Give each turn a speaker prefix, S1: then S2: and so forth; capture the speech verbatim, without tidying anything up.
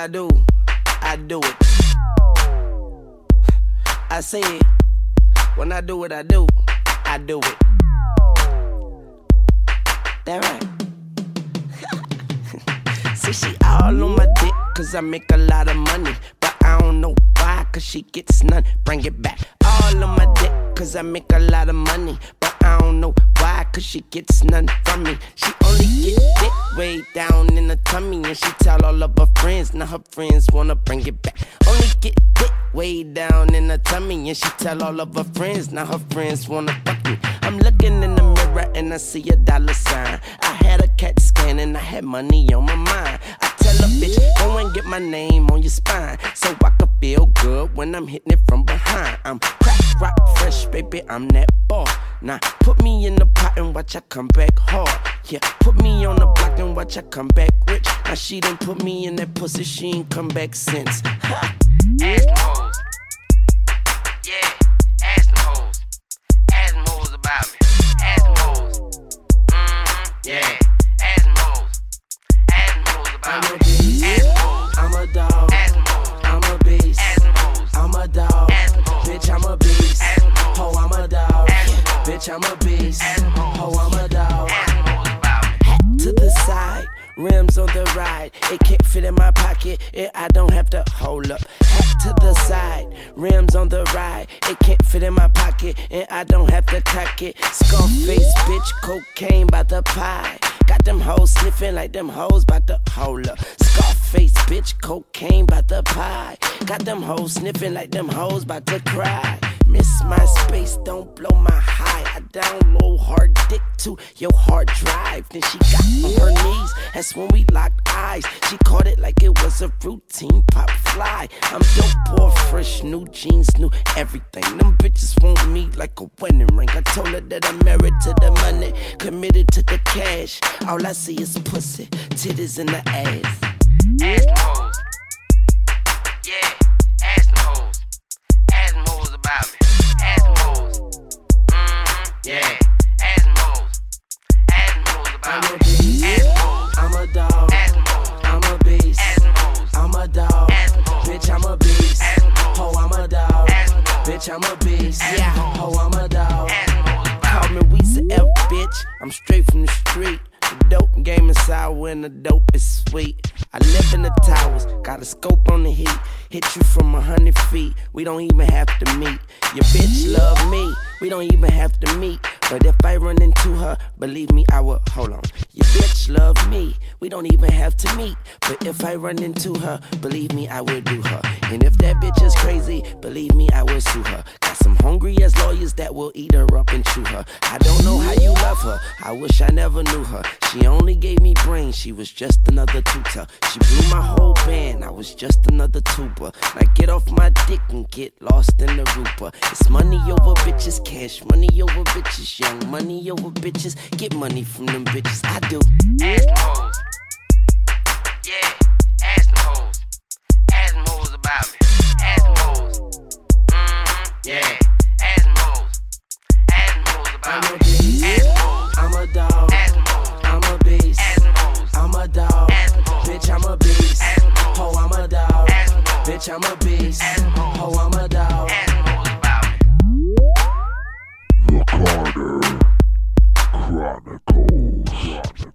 S1: I do, I do it. I say it. When I do what I do, I do it. That right? See, she all on my dick, cause I make a lot of money. But I don't know why, cause she gets none. Bring it back. All on my dick, cause I make a lot of money. But I don't know why, cause she gets none from me. She only get dick way down in the tummy. And she tell all of her friends, now her friends wanna bring it back. Only get dick way down in the tummy. And she tell all of her friends, now her friends wanna fuck me. I'm looking in the mirror and I see a dollar sign. I had a CAT scan and I had money on my mind. I tell a bitch, go and get my name on your spine, so I can feel good when I'm hitting it from behind. I'm crack, rock, fresh, baby, I'm that ball. Now put me in the pot and watch I come back hard. Yeah, put me on the block and watch I come back rich. Now she done put me in that pussy, she ain't come back since. Ha.
S2: Ask them hoes. Yeah, ask them hoes. Ask them hoes about me. Ask them hoes. Mm-hmm, yeah. Ask them hoes. Ask them hoes about
S1: I'm
S2: me.
S1: a beast.
S2: Ask them hoes.
S1: I'm a dog.
S2: Ask them hoes.
S1: I'm a beast.
S2: Ask them hoes.
S1: I'm a dog.
S2: Ask them hoes.
S1: Bitch, I'm a beast.
S2: Ask them hoes.
S1: Ho, I'm a dog.
S2: Ask them hoes.
S1: Bitch, I'm a beast.
S2: Ask them hoes.
S1: Ho, I'm a dog.
S2: Ask them hoes about me.
S1: Hat to the side, rims on the ride. It can't fit in my pocket, it, I don't have to hold up. Hat to the side, rims on the ride. It can't fit in my pocket, and I don't have to cock it. Scarface, bitch, cocaine by the pie. Got them hoes sniffing like them hoes bout to hold up. Scarface, bitch, cocaine by the pie. Got them hoes sniffing like them hoes bout to cry. Miss my space, don't blow my high. I download hard dick to your hard drive. Then she got on her knees, that's when we locked eyes. She caught it like it was a routine pop fly. I'm dope, boy, fresh, new jeans, new everything. Them bitches want me like a wedding ring. I told her that I'm married to the money, committed to the cash. All I see is pussy, titties, and the ass.
S2: Ask them hoes. Yeah, ask them hoes. Ask them hoes about me. Ask them hoes. Mm-hmm, yeah. Ask them hoes. Ask them hoes about
S1: I'm a
S2: me.
S1: beast.
S2: Ask them hoes.
S1: I'm a dog.
S2: Ask them hoes.
S1: I'm a beast.
S2: Ask them hoes.
S1: I'm a dog.
S2: Ask them hoes.
S1: Bitch, I'm a beast.
S2: Ask them hoes.
S1: Ho, I'm a dog.
S2: Ask them hoes.
S1: Bitch, I'm a beast.
S2: Ask
S1: Yeah,
S2: them
S1: ho, I'm a dog.
S2: Ask them hoes about
S1: Call
S2: me.
S1: me Weezy F, bitch. I'm straight from the street. The dope game is sour and the dope is sweet. I live in the towers, got a scope on the heat. Hit you from a hundred feet, we don't even have to meet. Your bitch love me, we don't even have to meet. But if I run into her, believe me, I will. Hold on. Your bitch love me, we don't even have to meet. But if I run into her, believe me, I will do her. And if that bitch is crazy, believe me, I will sue her. Got some hungry ass lawyers that will eat her up and chew her. I don't know how you love her, I wish I never knew her. She only gave me brains, she was just another tutor. She blew my whole band, I was just another tuber. Now get off my dick and get lost in the Rupa. It's money over bitches, cash money over bitches. Young money over bitches, get money from them bitches. I do.
S2: Ask them hoes. Yeah, ask them hoes. Ask them hoes about me. Ask them hoes. Mm-hmm, yeah. Ask them hoes. Ask them hoes about
S1: I'm a
S2: me.
S1: beast.
S2: Ask them hoes.
S1: I'm a dog.
S2: Ask them hoes.
S1: I'm a beast.
S2: Ask them hoes.
S1: I'm a dog.
S2: Ask them hoes.
S1: Bitch, I'm a beast.
S2: Ask them hoes.
S1: Ho, I'm a dog.
S2: Ask them hoes.
S1: Bitch, I'm a beast.
S2: Ask them hoes.
S1: Ho, I'm a dog.
S2: Ask them hoes about me.
S3: The Carter Chronicles.